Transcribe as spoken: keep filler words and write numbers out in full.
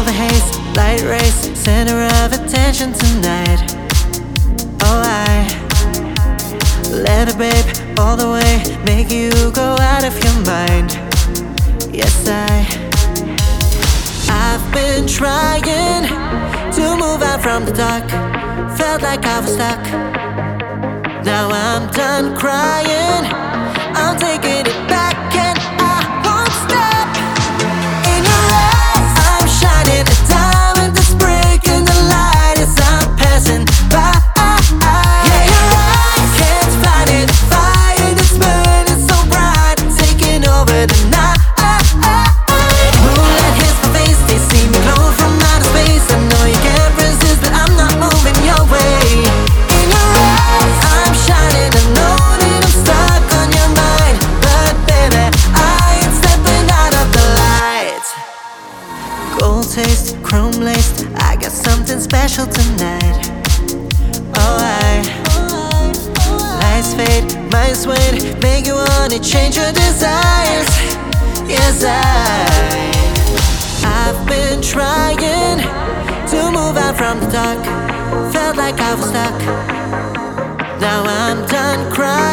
the haze, light rays, center of attention tonight. Oh, I let it, babe, all the way, make you go out of your mind. Yes, I I've been trying to move out from the dark. Felt like I was stuck. Now I'm done crying, I'm taking it back and I won't stop. In your eyes, I'm shining a diamond that's breaking the light as I'm passing by. Yeah, your eyes can't find it, fire that's burning so bright, taking over the night. Moonlight hits my face, they see me glow from outer space. I know you can't resist, but I'm not moving your way. In your eyes, I'm shining, I know that I'm stuck on your mind, but baby, I ain't stepping out of the light. Gold taste, chrome laced, I got something special tonight. Oh, I lights fade, minds wait, make you wanna change your desires. Yes, I I've been trying to move out from the dark. Felt like I was stuck. Now I'm done crying.